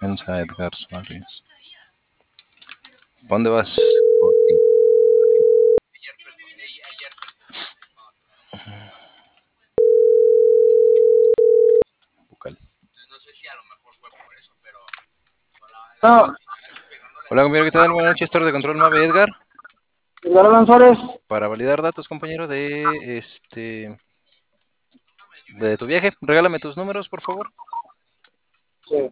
Defensa Edgar Suárez. ¿Para dónde vas? Bucal. No sé si a lo mejor fue por eso, pero... No, Hola, compañero, ¿qué tal? Buenas noches, torre de control Mave Edgar. Edgar Alan Suárez. Para validar datos, compañero, de tu viaje, regálame tus números, por favor. Sí.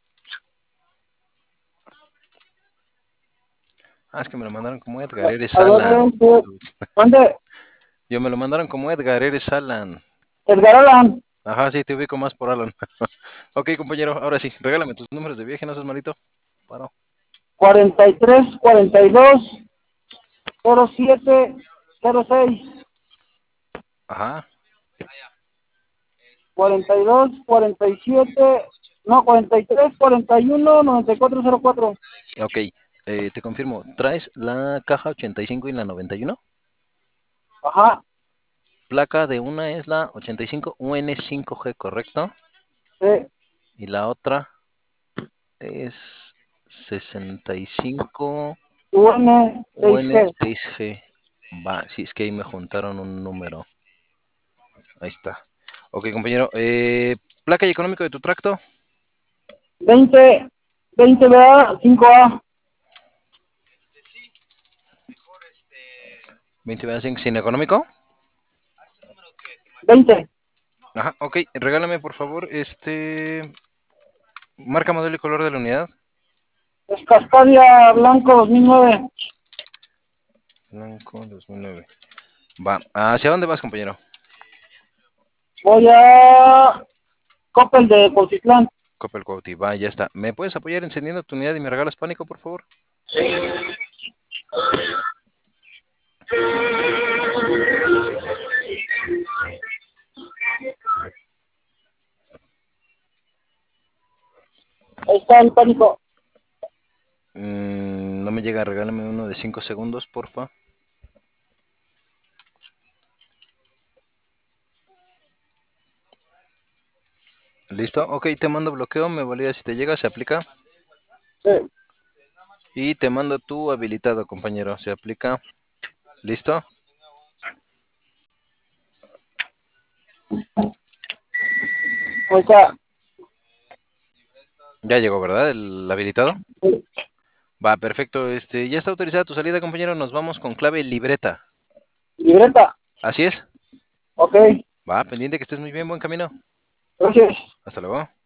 Es que me lo mandaron como Edgar, eres A ver, Alan. ¿dónde? Yo me lo mandaron como Edgar, eres Alan. Edgar Alan. Ajá, sí, te ubico más por Alan. Ok, compañero, ahora sí, regálame tus números de viaje, no seas malito. Paro. 43, 42, 07, 06. Ajá. 42, 47, no, 43, 41, 9404. Ok, te confirmo, ¿traes la caja 85 y la 91? Ajá, Placa de una es la 85 UN5G, ¿correcto? sí, Y la otra es 65 UN6G. UN6G. Va, sí, es que ahí me juntaron un número. Ahí está. Ok, compañero. Placa y económico de tu tracto. 20, 20BA, 5A. 20 sin económico. 20. Ajá, ok. Regálame, por favor, marca, modelo y color de la unidad. Es Cascadia Blanco 2009. Blanco 2009. Va. ¿Hacia dónde vas, compañero? Voy a Coppel de Poncitlán. Coppel Cuauhti. Va, ya está. ¿Me puedes apoyar encendiendo tu unidad y me regalas pánico, por favor? Ahí está el pánico. No me llega, regálame uno de 5 segundos, porfa. ¿Listo? Ok, te mando bloqueo, me valida si te llega, se aplica. Sí. Y te mando tu habilitado, compañero, se aplica. ¿Listo? Ahí está. Ya llegó, ¿verdad? El habilitado. Sí. Va, perfecto. Ya está autorizada tu salida, compañero. Nos vamos con clave libreta. Libreta. Así es. Ok. Va, pendiente que estés muy bien, buen camino. Gracias. Hasta luego.